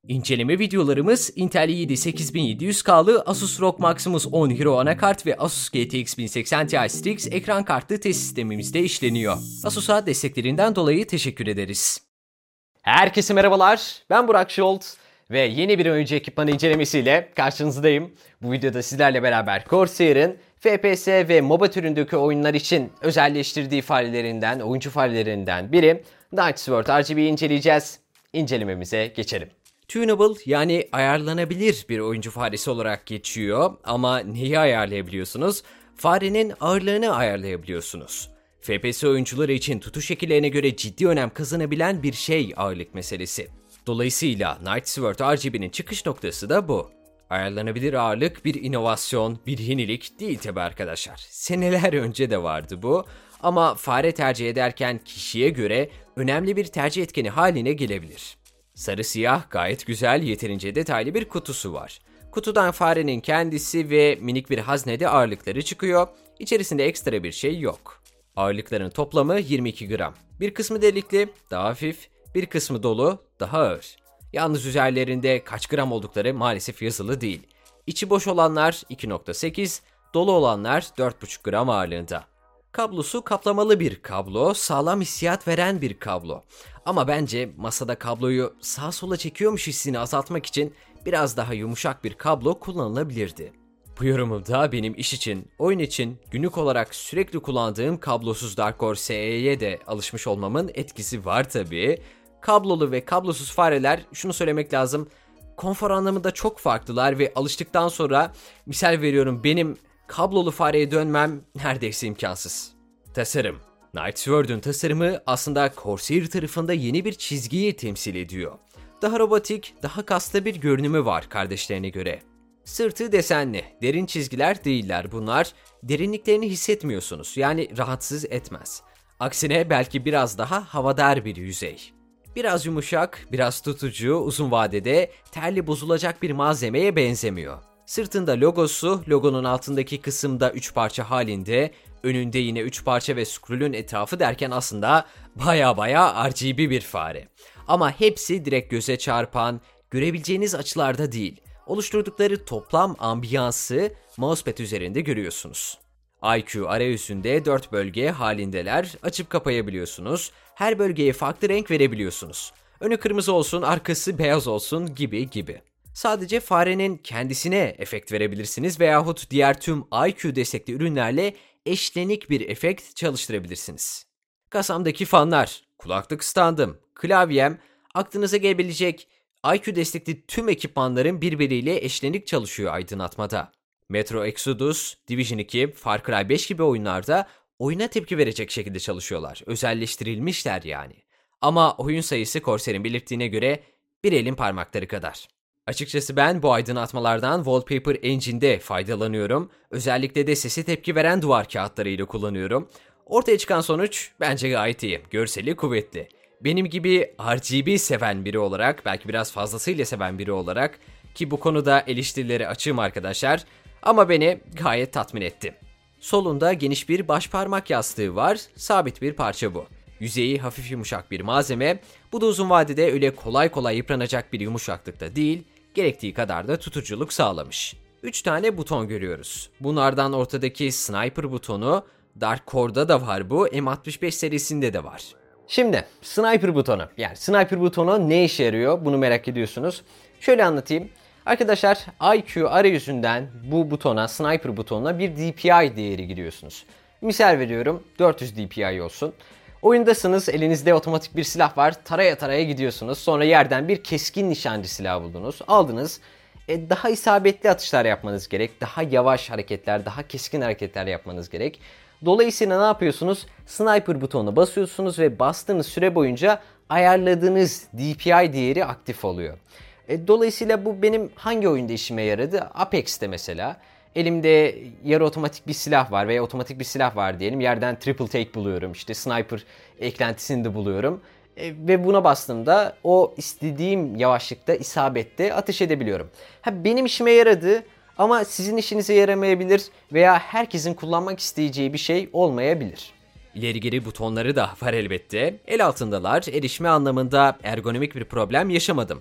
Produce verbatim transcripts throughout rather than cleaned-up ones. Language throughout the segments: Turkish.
İnceleme videolarımız Intel i yedi sekiz bin yedi yüz K'lı Asus R O G Maximus on Hero anakart ve Asus G T X bin seksen Ti Strix ekran kartlı test sistemimizde işleniyor. Asus'a desteklerinden dolayı teşekkür ederiz. Herkese merhabalar, ben Burak Şolt ve yeni bir oyuncu ekipmanı incelemesiyle karşınızdayım. Bu videoda sizlerle beraber Corsair'ın F P S ve MOBA türündeki oyunlar için özelleştirdiği farelerinden, oyuncu farelerinden biri Night Sword R G B'yi inceleyeceğiz. İncelememize geçelim. Tunable yani ayarlanabilir bir oyuncu faresi olarak geçiyor ama neyi ayarlayabiliyorsunuz? Farenin ağırlığını ayarlayabiliyorsunuz. F P S oyuncuları için tutuş şekillerine göre ciddi önem kazanabilen bir şey ağırlık meselesi. Dolayısıyla Night Sword R G B'nin çıkış noktası da bu. Ayarlanabilir ağırlık bir inovasyon, bir yenilik değil tabi arkadaşlar. Seneler önce de vardı bu ama fare tercih ederken kişiye göre önemli bir tercih etkeni haline gelebilir. Sarı siyah gayet güzel, yeterince detaylı bir kutusu var. Kutudan farenin kendisi ve minik bir haznede ağırlıkları çıkıyor. İçerisinde ekstra bir şey yok. Ağırlıkların toplamı yirmi iki gram. Bir kısmı delikli, daha hafif, bir kısmı dolu, daha ağır. Yalnız üzerlerinde kaç gram oldukları maalesef yazılı değil. İçi boş olanlar iki nokta sekiz, dolu olanlar dört buçuk gram ağırlığında. Kablosu kaplamalı bir kablo, sağlam hissiyat veren bir kablo. Ama bence masada kabloyu sağa sola çekiyormuş hissini azaltmak için biraz daha yumuşak bir kablo kullanılabilirdi. Bu yorumumda benim iş için, oyun için günlük olarak sürekli kullandığım kablosuz Dark Horse S E'ye de alışmış olmamın etkisi var tabii. Kablolu ve kablosuz fareler, şunu söylemek lazım, konfor anlamında çok farklılar ve alıştıktan sonra misal veriyorum benim kablolu fareye dönmem neredeyse imkansız. Tasarım. Night Sword'un tasarımı aslında Corsair tarafında yeni bir çizgiyi temsil ediyor. Daha robotik, daha kaslı bir görünümü var kardeşlerine göre. Sırtı desenli, derin çizgiler değiller bunlar. Derinliklerini hissetmiyorsunuz, yani rahatsız etmez. Aksine belki biraz daha havadar bir yüzey. Biraz yumuşak, biraz tutucu, uzun vadede terli bozulacak bir malzemeye benzemiyor. Sırtında logosu, logonun altındaki kısımda üç parça halinde, önünde yine üç parça ve scroll'ün etrafı derken aslında baya baya R G B bir fare. Ama hepsi direkt göze çarpan, görebileceğiniz açılarda değil. Oluşturdukları toplam ambiyansı mousepad üzerinde görüyorsunuz. I Q arayüzünde dört bölge halindeler, açıp kapayabiliyorsunuz. Her bölgeye farklı renk verebiliyorsunuz. Önü kırmızı olsun, arkası beyaz olsun gibi gibi. Sadece farenin kendisine efekt verebilirsiniz veyahut diğer tüm I Q destekli ürünlerle eşlenik bir efekt çalıştırabilirsiniz. Kasamdaki fanlar, kulaklık standım, klavyem, aklınıza gelebilecek I Q destekli tüm ekipmanların birbiriyle eşlenik çalışıyor aydınlatmada. Metro Exodus, Division iki, Far Cry beş gibi oyunlarda oyuna tepki verecek şekilde çalışıyorlar. Özelleştirilmişler yani. Ama oyun sayısı Corsair'in belirttiğine göre bir elin parmakları kadar. Açıkçası ben bu aydınlatmalardan Wallpaper Engine'de faydalanıyorum. Özellikle de sese tepki veren duvar kağıtlarıyla kullanıyorum. Ortaya çıkan sonuç bence gayet iyi. Görseli kuvvetli. Benim gibi R G B seven biri olarak, belki biraz fazlasıyla seven biri olarak ki bu konuda eleştirilere açığım arkadaşlar ama beni gayet tatmin etti. Solunda geniş bir baş parmak yastığı var. Sabit bir parça bu. Yüzeyi hafif yumuşak bir malzeme. Bu da uzun vadede öyle kolay kolay yıpranacak bir yumuşaklıkta değil, gerektiği kadar da tutuculuk sağlamış. üç tane buton görüyoruz. Bunlardan ortadaki Sniper butonu, Dark Core'da da var bu, M altmış beş serisinde de var. Şimdi Sniper butonu, yani Sniper butonu ne işe yarıyor bunu merak ediyorsunuz. Şöyle anlatayım. Arkadaşlar I Q arayüzünden bu butona, Sniper butonuna bir D P I değeri giriyorsunuz. Misal veriyorum dört yüz D P I olsun. Oyundasınız, elinizde otomatik bir silah var, taraya taraya gidiyorsunuz. Sonra yerden bir keskin nişancı silahı buldunuz, aldınız. E, daha isabetli atışlar yapmanız gerek, daha yavaş hareketler, daha keskin hareketler yapmanız gerek. Dolayısıyla ne yapıyorsunuz? Sniper butonuna basıyorsunuz ve bastığınız süre boyunca ayarladığınız D P I değeri aktif oluyor. E, dolayısıyla bu benim hangi oyunda işime yaradı? Apex'te mesela. Elimde yarı otomatik bir silah var veya otomatik bir silah var diyelim. Yerden triple take buluyorum. İşte sniper eklentisini de buluyorum. E, ve buna bastığımda o istediğim yavaşlıkta, isabette ateş edebiliyorum. Ha, benim işime yaradı ama sizin işinize yaramayabilir veya herkesin kullanmak isteyeceği bir şey olmayabilir. İleri geri butonları da var elbette. El altındalar, erişme anlamında ergonomik bir problem yaşamadım.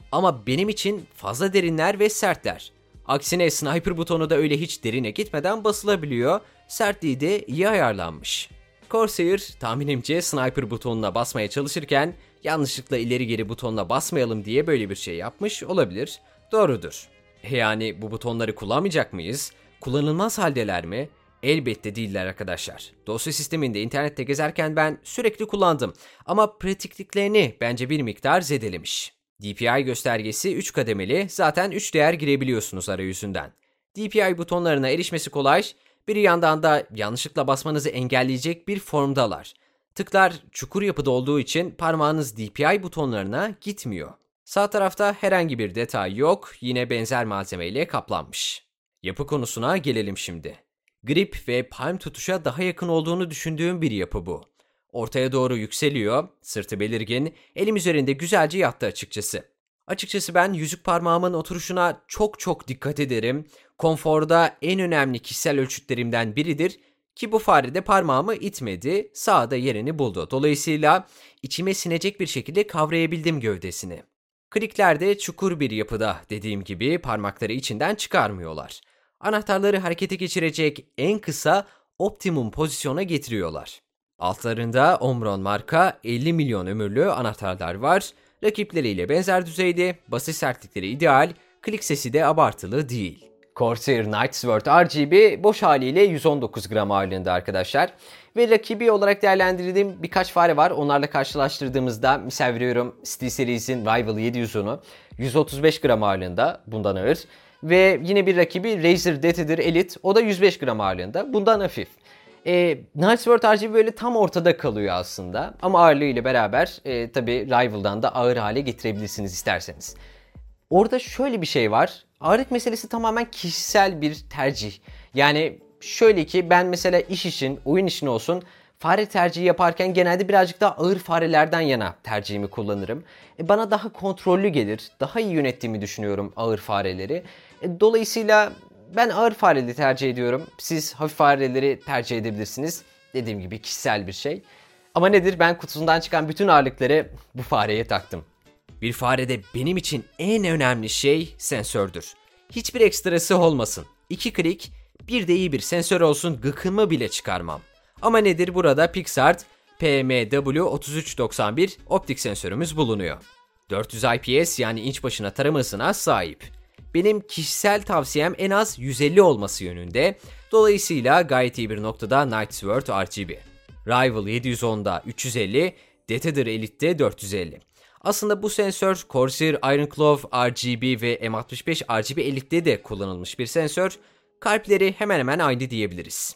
Ama benim için fazla derinler ve sertler. Aksine sniper butonu da öyle hiç derine gitmeden basılabiliyor, sertliği de iyi ayarlanmış. Corsair tahminimce sniper butonuna basmaya çalışırken yanlışlıkla ileri geri butonuna basmayalım diye böyle bir şey yapmış olabilir. Doğrudur. Yani bu butonları kullanmayacak mıyız? Kullanılmaz haldeler mi? Elbette değiller arkadaşlar. Dosya sisteminde internette gezerken ben sürekli kullandım ama pratikliklerini bence bir miktar zedelemiş. D P I göstergesi üç kademeli, zaten üç değer girebiliyorsunuz arayüzünden. D P I butonlarına erişmesi kolay, bir yandan da yanlışlıkla basmanızı engelleyecek bir formdalar. Tıklar çukur yapıda olduğu için parmağınız D P I butonlarına gitmiyor. Sağ tarafta herhangi bir detay yok, yine benzer malzemeyle kaplanmış. Yapı konusuna gelelim şimdi. Grip ve palm tutuşa daha yakın olduğunu düşündüğüm bir yapı bu. Ortaya doğru yükseliyor, sırtı belirgin, elim üzerinde güzelce yattı açıkçası. Açıkçası ben yüzük parmağımın oturuşuna çok çok dikkat ederim. Konforda en önemli kişisel ölçütlerimden biridir ki bu farede parmağımı itmedi, sağda yerini buldu. Dolayısıyla içime sinecek bir şekilde kavrayabildim gövdesini. Kliklerde çukur bir yapıda dediğim gibi parmakları içinden çıkarmıyorlar. Anahtarları harekete geçirecek en kısa optimum pozisyona getiriyorlar. Altlarında Omron marka elli milyon ömürlü anahtarlar var. Rakipleriyle benzer düzeyde, basış sertlikleri ideal, klik sesi de abartılı değil. Corsair Night Sword R G B boş haliyle yüz on dokuz gram ağırlığında arkadaşlar. Ve rakibi olarak değerlendirdiğim birkaç fare var. Onlarla karşılaştırdığımızda misal veriyorum SteelSeries'in Rival yedi yüz onu yüz otuz beş gram ağırlığında, bundan ağır. Ve yine bir rakibi Razer Detonator Elite, o da yüz beş gram ağırlığında, bundan hafif. E, Night Sword R G B böyle tam ortada kalıyor aslında. Ama ağırlığıyla beraber e, tabii Rival'dan da ağır hale getirebilirsiniz isterseniz. Orada şöyle bir şey var. Ağırlık meselesi tamamen kişisel bir tercih. Yani şöyle ki ben mesela iş için, oyun için olsun fare tercihi yaparken genelde birazcık daha ağır farelerden yana tercihimi kullanırım. E, bana daha kontrollü gelir. Daha iyi yönettiğimi düşünüyorum ağır fareleri. E, dolayısıyla ben ağır fareli tercih ediyorum. Siz hafif fareleri tercih edebilirsiniz. Dediğim gibi kişisel bir şey. Ama nedir? Ben kutusundan çıkan bütün ağırlıkları bu fareye taktım. Bir farede benim için en önemli şey sensördür. Hiçbir ekstrası olmasın. İki klik, bir de iyi bir sensör olsun, gıkımı bile çıkarmam. Ama nedir? Burada Pixart P M W otuz üç doksan bir optik sensörümüz bulunuyor. dört yüz I P S yani inç başına tarama hızına sahip. Benim kişisel tavsiyem en az yüz elli olması yönünde. Dolayısıyla gayet iyi bir noktada Night Sword R G B. Rival yedi yüz onda üç yüz elli, Detonator Elite'de dört yüz elli. Aslında bu sensör Corsair Iron Claw R G B ve M altmış beş R G B Elite'de de kullanılmış bir sensör. Kalpleri hemen hemen aynı diyebiliriz.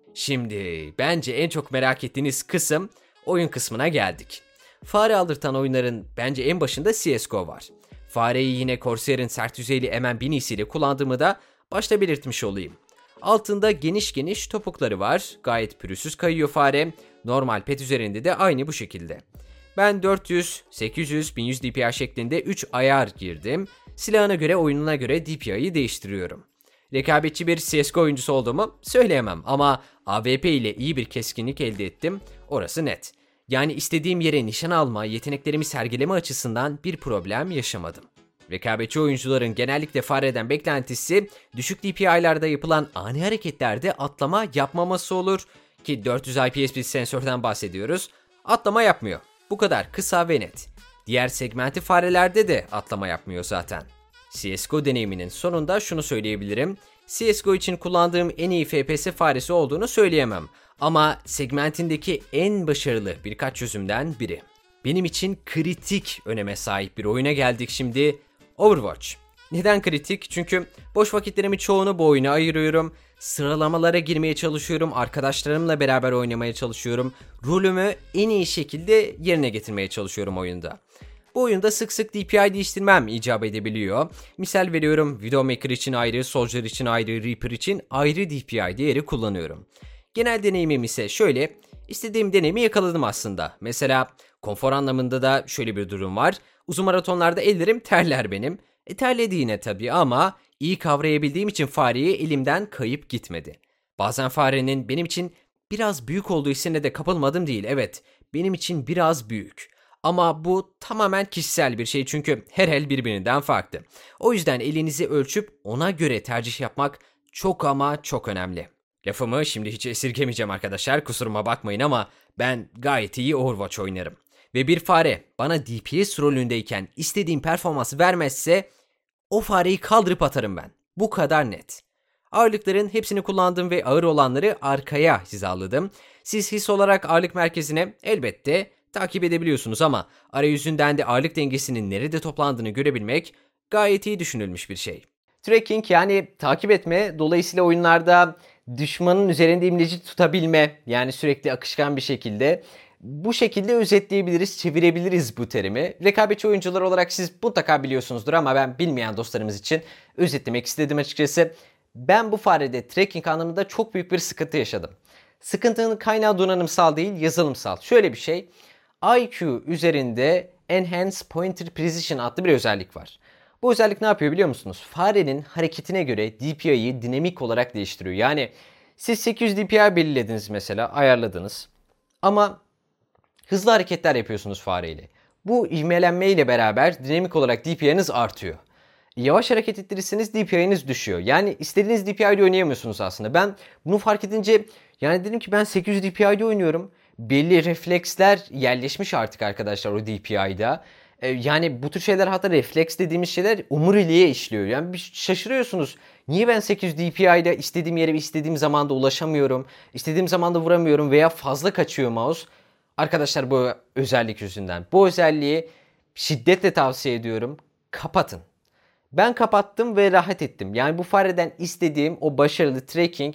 Şimdi bence en çok merak ettiğiniz kısım oyun kısmına geldik. Fare aldırtan oyunların bence en başında C S G O var. Fareyi yine Corsair'in sert yüzeyli M M binisiyle kullandığımı da başta belirtmiş olayım. Altında geniş geniş topukları var. Gayet pürüzsüz kayıyor fare. Normal pet üzerinde de aynı bu şekilde. Ben dört yüz, sekiz yüz, bin yüz D P I şeklinde üç ayar girdim. Silahına göre, oyununa göre D P I'yi değiştiriyorum. Rekabetçi bir C S G O oyuncusu olduğumu söyleyemem ama A W P ile iyi bir keskinlik elde ettim. Orası net. Yani istediğim yere nişan alma, yeteneklerimi sergileme açısından bir problem yaşamadım. Rekabetçi oyuncuların genellikle fareden beklentisi düşük D P I'larda yapılan ani hareketlerde atlama yapmaması olur ki dört yüz I P S bir sensörden bahsediyoruz. Atlama yapmıyor. Bu kadar kısa ve net. Diğer segmenti farelerde de atlama yapmıyor zaten. C S G O deneyiminin sonunda şunu söyleyebilirim. C S G O için kullandığım en iyi F P S faresi olduğunu söyleyemem. Ama segmentindeki en başarılı birkaç çözümden biri. Benim için kritik öneme sahip bir oyuna geldik şimdi. Overwatch. Neden kritik? Çünkü boş vakitlerimi çoğunu bu oyuna ayırıyorum. Sıralamalara girmeye çalışıyorum. Arkadaşlarımla beraber oynamaya çalışıyorum. Rolümü en iyi şekilde yerine getirmeye çalışıyorum oyunda. Bu oyunda sık sık D P I değiştirmem icap edebiliyor. Misal veriyorum, Widowmaker için ayrı, Soldier için ayrı, Reaper için ayrı D P I değeri kullanıyorum. Genel deneyimim ise şöyle, istediğim deneyimi yakaladım aslında. Mesela konfor anlamında da şöyle bir durum var. Uzun maratonlarda ellerim terler benim. E terledi yine tabii ama iyi kavrayabildiğim için fareyi elimden kayıp gitmedi. Bazen farenin benim için biraz büyük olduğu hissine de kapılmadım değil, evet. Benim için biraz büyük. Ama bu tamamen kişisel bir şey çünkü her el birbirinden farklı. O yüzden elinizi ölçüp ona göre tercih yapmak çok ama çok önemli. Lafımı şimdi hiç esirgemeyeceğim arkadaşlar, kusuruma bakmayın ama ben gayet iyi Overwatch oynarım. Ve bir fare bana D P S rolündeyken istediğim performansı vermezse o fareyi kaldırıp atarım ben. Bu kadar net. Ağırlıkların hepsini kullandım ve ağır olanları arkaya hizaladım. Siz his olarak ağırlık merkezine elbette takip edebiliyorsunuz ama arayüzünden de ağırlık dengesinin nerede toplandığını görebilmek gayet iyi düşünülmüş bir şey. Tracking yani takip etme, dolayısıyla oyunlarda düşmanın üzerinde imleci tutabilme, yani sürekli akışkan bir şekilde. Bu şekilde özetleyebiliriz, çevirebiliriz bu terimi. Rekabetçi oyuncular olarak siz mutlaka biliyorsunuzdur ama ben bilmeyen dostlarımız için özetlemek istedim açıkçası. Ben bu farede tracking anlamında çok büyük bir sıkıntı yaşadım. Sıkıntının kaynağı donanımsal değil, yazılımsal. Şöyle bir şey, I Q üzerinde Enhance Pointer Precision adlı bir özellik var. Bu özellik ne yapıyor biliyor musunuz? Farenin hareketine göre D P I'yi dinamik olarak değiştiriyor. Yani siz sekiz yüz D P I belirlediniz mesela, ayarladınız. Ama hızlı hareketler yapıyorsunuz fareyle. Bu ivmelenme ile beraber dinamik olarak D P I'niz artıyor. Yavaş hareket ettirirseniz D P I'niz düşüyor. Yani istediğiniz D P I'de oynayamıyorsunuz aslında. Ben bunu fark edince yani dedim ki ben sekiz yüz D P I'de oynuyorum. Belli refleksler yerleşmiş artık arkadaşlar o D P I'da. Ee, yani bu tür şeyler, hatta refleks dediğimiz şeyler omuriliğe işliyor. Yani bir şaşırıyorsunuz. Niye ben sekiz yüz D P I'de istediğim yere istediğim zamanda ulaşamıyorum? İstediğim zamanda vuramıyorum veya fazla kaçıyor mouse? Arkadaşlar bu özellik yüzünden. Bu özelliği şiddetle tavsiye ediyorum. Kapatın. Ben kapattım ve rahat ettim. Yani bu fareden istediğim o başarılı tracking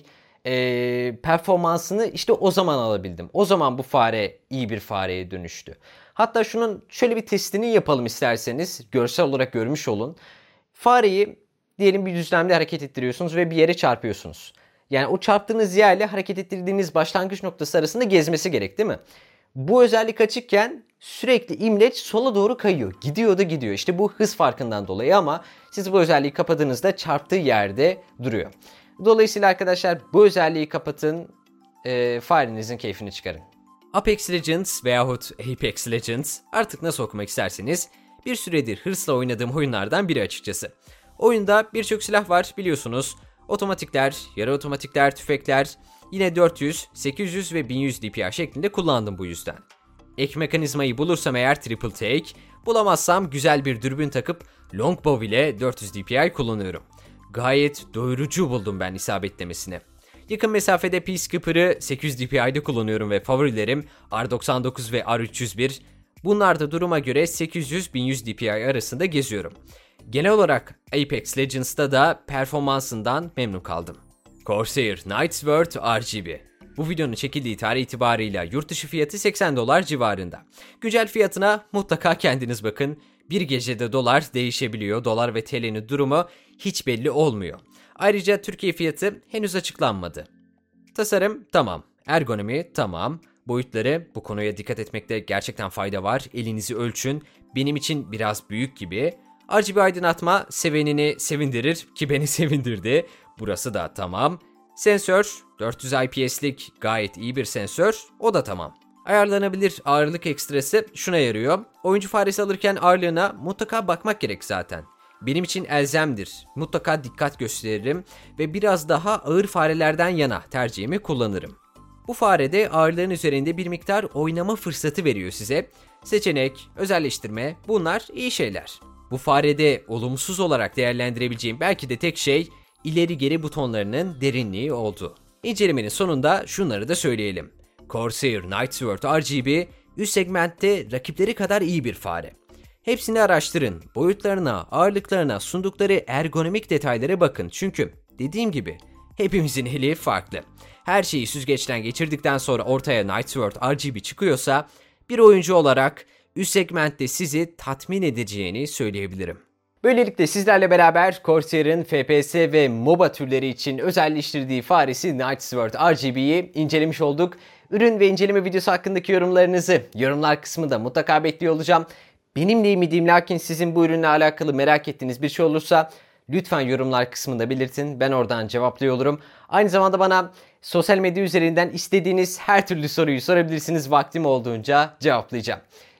e, performansını işte o zaman alabildim. O zaman bu fare iyi bir fareye dönüştü. Hatta şunun şöyle bir testini yapalım isterseniz. Görsel olarak görmüş olun. Fareyi diyelim bir düzlemde hareket ettiriyorsunuz ve bir yere çarpıyorsunuz. Yani o çarptığınız yerle hareket ettirdiğiniz başlangıç noktası arasında gezmesi gerek, değil mi? Bu özellik açıkken sürekli imleç sola doğru kayıyor. Gidiyor da gidiyor. İşte bu hız farkından dolayı ama siz bu özelliği kapadığınızda çarptığı yerde duruyor. Dolayısıyla arkadaşlar bu özelliği kapatın, e, farenizin keyfini çıkarın. Apex Legends veyahut Apex Legends, artık nasıl okumak isterseniz, bir süredir hırsla oynadığım oyunlardan biri açıkçası. Oyunda birçok silah var biliyorsunuz. Otomatikler, yarı otomatikler, tüfekler, yine dört yüz, sekiz yüz ve bin yüz D P I şeklinde kullandım bu yüzden. Ek mekanizmayı bulursam eğer triple take, bulamazsam güzel bir dürbün takıp longbow ile dört yüz D P I kullanıyorum. Gayet doyurucu buldum ben isabetlemesini. Yakın mesafede Peacekeeper'ı sekiz yüz D P I'de kullanıyorum ve favorilerim R doksan dokuz ve R üç yüz bir. Bunlar da duruma göre sekiz yüz bin yüz D P I arasında geziyorum. Genel olarak Apex Legends'ta da performansından memnun kaldım. Corsair Nightsword R G B. Bu videonun çekildiği tarih itibarıyla yurt dışı fiyatı seksen dolar civarında. Güncel fiyatına mutlaka kendiniz bakın. Bir gecede dolar değişebiliyor. Dolar ve T L'nin durumu hiç belli olmuyor. Ayrıca Türkiye fiyatı henüz açıklanmadı. Tasarım tamam. Ergonomi tamam. Boyutları, bu konuya dikkat etmekte gerçekten fayda var. Elinizi ölçün. Benim için biraz büyük gibi. R G B aydınlatma sevenini sevindirir ki beni sevindirdi. Burası da tamam. Sensör, dört yüz I P S'lik gayet iyi bir sensör. O da tamam. Ayarlanabilir ağırlık ekstresi şuna yarıyor. Oyuncu faresi alırken ağırlığına mutlaka bakmak gerek zaten. Benim için elzemdir. Mutlaka dikkat gösteririm ve biraz daha ağır farelerden yana tercihimi kullanırım. Bu farede ağırlığın üzerinde bir miktar oynama fırsatı veriyor size. Seçenek, özelleştirme, bunlar iyi şeyler. Bu farede olumsuz olarak değerlendirebileceğim belki de tek şey ileri geri butonlarının derinliği oldu. İncelemenin sonunda şunları da söyleyelim. Corsair Nightsword R G B üst segmentte rakipleri kadar iyi bir fare. Hepsini araştırın, boyutlarına, ağırlıklarına, sundukları ergonomik detaylara bakın. Çünkü dediğim gibi hepimizin eli farklı. Her şeyi süzgeçten geçirdikten sonra ortaya Nightsword R G B çıkıyorsa bir oyuncu olarak üst segmentte sizi tatmin edeceğini söyleyebilirim. Böylelikle sizlerle beraber Corsair'ın F P S ve MOBA türleri için özelleştirdiği faresi Nightsword R G B'yi incelemiş olduk. Ürün ve inceleme videosu hakkındaki yorumlarınızı yorumlar kısmında mutlaka bekliyor olacağım. Benim neyim lakin sizin bu ürünle alakalı merak ettiğiniz bir şey olursa lütfen yorumlar kısmında belirtin. Ben oradan cevaplıyor olurum. Aynı zamanda bana sosyal medya üzerinden istediğiniz her türlü soruyu sorabilirsiniz. Vaktim olduğunca cevaplayacağım.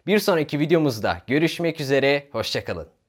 Bir sonraki videomuzda görüşmek üzere, hoşça kalın.